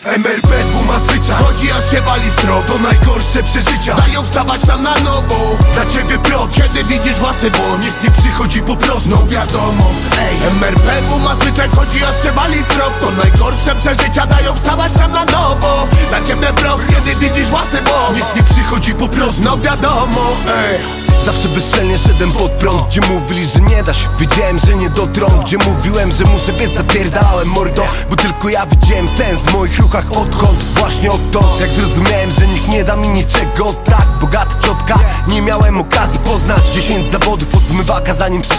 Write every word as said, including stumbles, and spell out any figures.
M R P W ma zwyczaj, chodzi aż się wali strop. To najgorsze przeżycia, dają wstawać tam na nowo. Dla ciebie prot, kiedy widzisz własny błąd, nic nie przychodzi po prostu, no wiadomo. Ej, M R P W ma zwyczaj, chodzi aż się wali strop. To najgorsze przeżycia, dają wstawać tam na nowo. Dla ciebie prot, kiedy widzisz własny błąd, nic nie przychodzi po prostu, no wiadomo. Ej, zawsze bezczelnie szedłem pod prąd, gdzie mówili, że nie da się. Wiedziałem, że nie dotrą, gdzie mówiłem, że muszę, więc zapierdalałem mordo. Bo tylko ja widziałem sens w moich ruchach. Odkąd? Właśnie odtąd, jak zrozumiałem, że nikt nie da mi niczego. Tak, bogata ciotka, nie miałem okazji poznać dziesięć zawodów od zmywaka, zanim